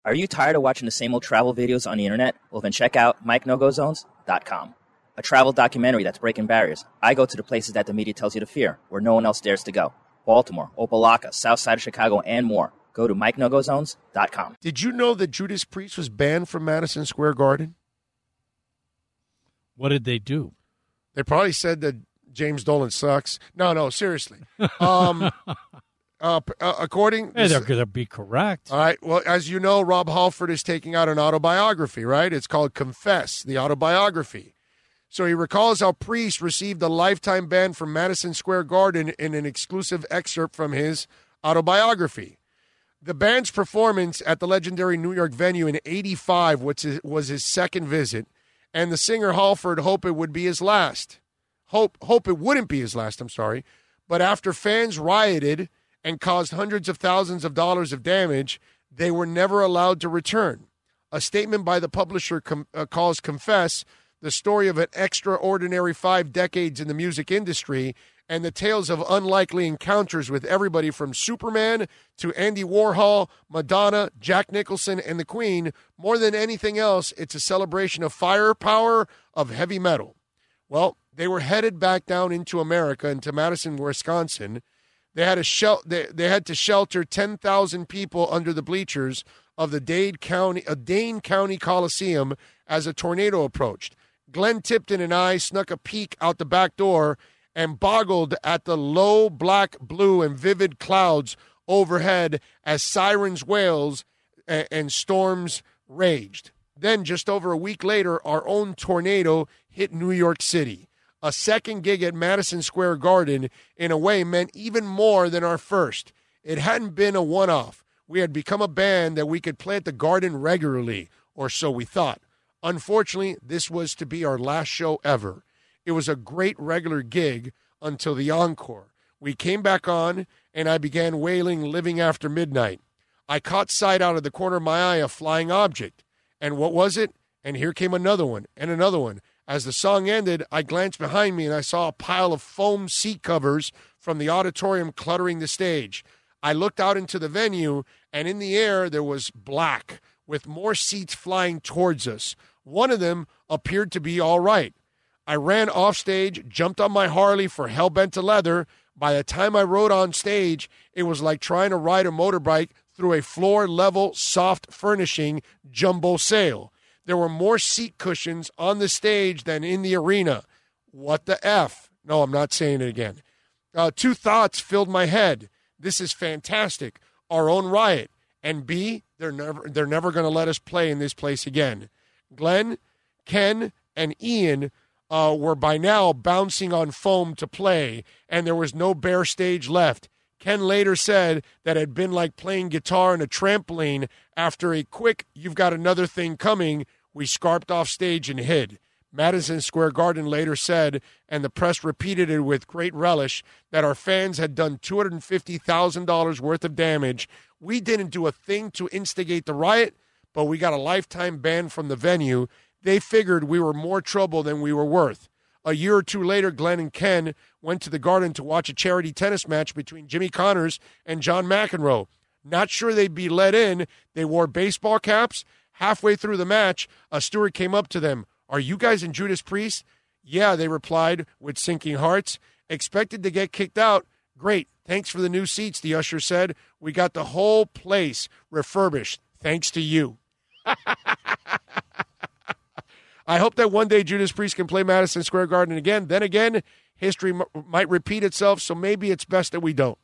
Are you tired of watching the same old travel videos on the internet? Well, then check out MikeNoGoZones.com, a travel documentary that's breaking barriers. I go to the places that the media tells you to fear, where no one else dares to go. Baltimore, Opelika, South Side of Chicago, and more. Go to MikeNoGoZones.com. Did you know that Judas Priest was banned from Madison Square Garden? What did they do? They probably said that James Dolan sucks. No, seriously. According, Hey, they're going to be correct. all right. Well, as you know, Rob Halford is taking out an autobiography, right? It's called Confess, the autobiography. So he recalls how Priest received a lifetime ban from Madison Square Garden in an exclusive excerpt from his autobiography. The band's performance at the legendary New York venue in '85 was his second visit, and the singer Halford hoped it would be his last. Hope it wouldn't be his last, I'm sorry. But after fans rioted and caused hundreds of thousands of dollars of damage, they were never allowed to return. A statement by the publisher calls Confess the story of an extraordinary 5 decades in the music industry and the tales of unlikely encounters with everybody from Superman to Andy Warhol, Madonna, Jack Nicholson, and the Queen. More than anything else, it's a celebration of firepower of heavy metal. Well, they were headed back down into America, into Madison, Wisconsin. They had to shelter 10,000 people under the bleachers of the Dane County Coliseum as a tornado approached. Glenn Tipton and I snuck a peek out the back door and boggled at the low black, blue, and vivid clouds overhead as sirens wails and storms raged. Then, just over a week later, our own tornado hit New York City. A second gig at Madison Square Garden, in a way, meant even more than our first. It hadn't been a one-off. We had become a band that we could play at the Garden regularly, or so we thought. Unfortunately, this was to be our last show ever. It was a great regular gig until the encore. We came back on, and I began wailing Living After Midnight. I caught sight out of the corner of my eye a flying object. And what was it? And here came another one, and another one. As the song ended, I glanced behind me and I saw a pile of foam seat covers from the auditorium cluttering the stage. I looked out into the venue, and in the air there was black, with more seats flying towards us. One of them appeared to be all right. I ran off stage, jumped on my Harley for hell-bent to leather. By the time I rode on stage, it was like trying to ride a motorbike through a floor-level, soft furnishing jumbo sail. There were more seat cushions on the stage than in the arena. What the F? No, I'm not saying it again. 2 thoughts filled my head. This is fantastic. Our own riot. And B, they're never going to let us play in this place again. Glenn, Ken, and Ian were by now bouncing on foam to play, and there was no bare stage left. Ken later said that it had been like playing guitar on a trampoline. After a quick, "You've got another thing coming," we scarped off stage and hid. Madison Square Garden later said, and the press repeated it with great relish, that our fans had done $250,000 worth of damage. We didn't do a thing to instigate the riot, but we got a lifetime ban from the venue. They figured we were more trouble than we were worth. A year or two later, Glenn and Ken went to the Garden to watch a charity tennis match between Jimmy Connors and John McEnroe. Not sure they'd be let in. They wore baseball caps. Halfway through the match, a steward came up to them. "Are you guys in Judas Priest?" "Yeah," they replied with sinking hearts. "Expected to get kicked out." "Great. Thanks for the new seats," the usher said. "We got the whole place refurbished thanks to you." I hope that one day Judas Priest can play Madison Square Garden again. Then again, history might repeat itself, so maybe it's best that we don't.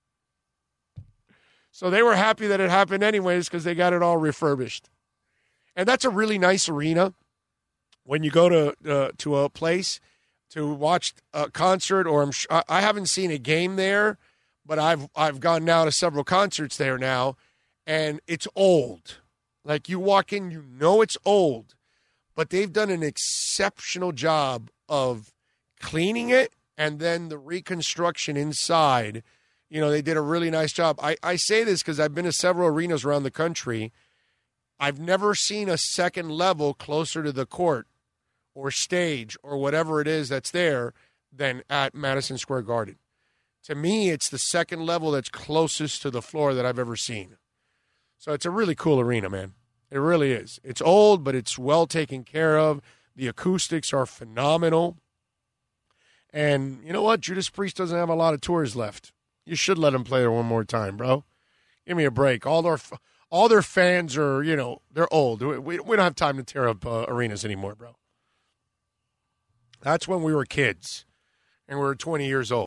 So they were happy that it happened anyways because they got it all refurbished. And that's a really nice arena when you go to a place to watch a concert, or I haven't seen a game there, but I've gone now to several concerts there now, and it's old. Like, you walk in, you know it's old, but they've done an exceptional job of cleaning it, and then the reconstruction inside. You know, they did a really nice job. I say this because I've been to several arenas around the country. I've never seen a second level closer to the court or stage or whatever it is that's there than at Madison Square Garden. To me, it's the second level that's closest to the floor that I've ever seen. So it's a really cool arena, man. It really is. It's old, but it's well taken care of. The acoustics are phenomenal. And you know what? Judas Priest doesn't have a lot of tours left. You should let him play there one more time, bro. Give me a break. All their fans are, they're old. We don't have time to tear up arenas anymore, bro. That's when we were kids and we were 20 years old.